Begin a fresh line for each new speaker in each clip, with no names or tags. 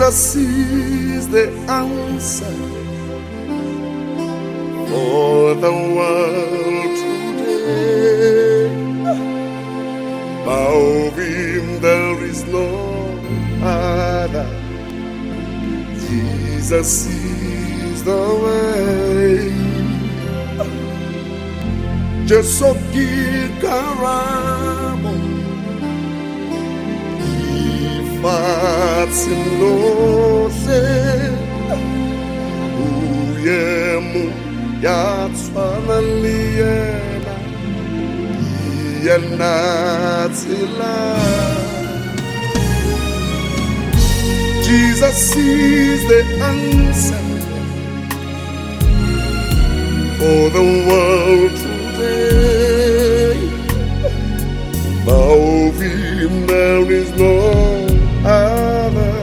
Jesus is the answer for the world today. Above him there is no other. Jesus is the way. Just karamo ifatsilose uyemu yatswana liyena yenatsila. Jesus is the answer for the world today. Above him there is no other.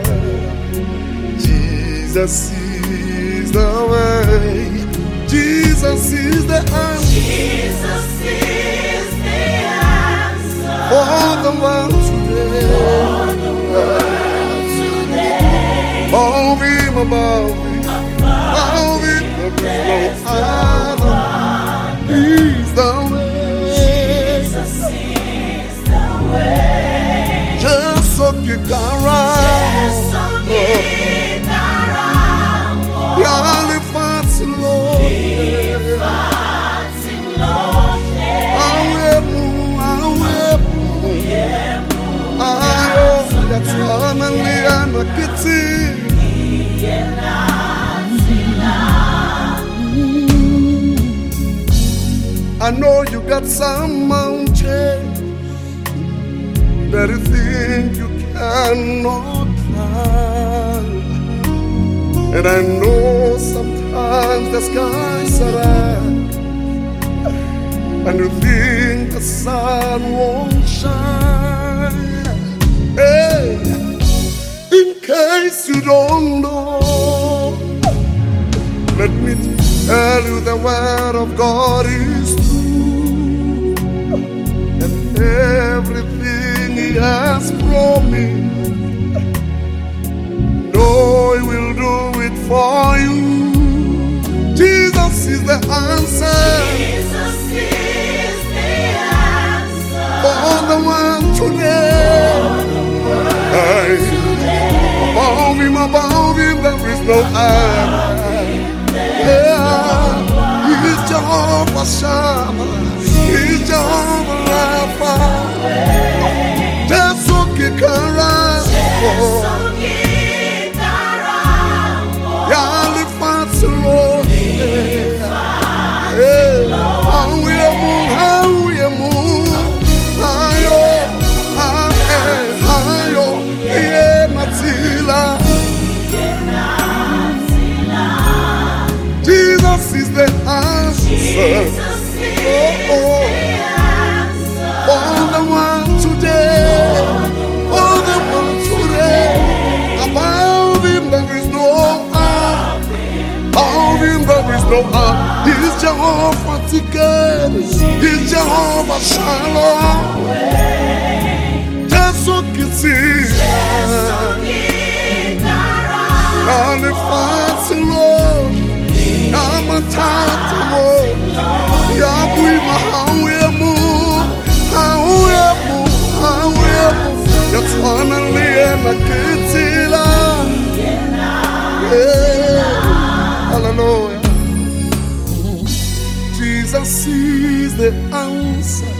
Jesus is the way. Jesus is the answer.
Jesus is the answer
for the world today. Above him, above him, above him, there is no other. He's the way.
Jesus is the way.
Just so you can run. Yali fancy Lord. That's one and the other kitty. I know you got some mountains that you think you cannot climb, and I know sometimes the skies are red, and you think the sun won't shine. Hey, in case you don't know, let me tell you the word of God is true, and everything he has promised, no, he will do it for you. Jesus is the answer.
Jesus is the answer
for the world today. Above him, there is no other. Yeah, he's Jehovah Shammah, he's Jehovah Rapha. Just so Yali fancy Lord. How we move, hayo, Matila. Jesus is the answer. For the one today. For the one today. Above him there is no harm. Above him there is no harm. He's Jehovah Tikkun. He's Jehovah Shalom. Just so you see. Only fancy Lord. I'm a tired Lord. Yabui Mahawiamu. That's one and the Kitila. Hallelujah. Jesus is the answer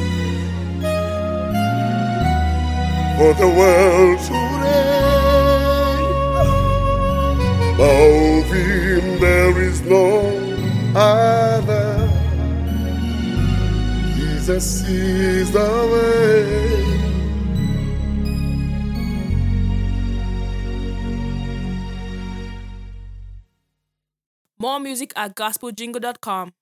for the world today. Above him there is no other. Jesus is the way.
More music at gospeljingle.com.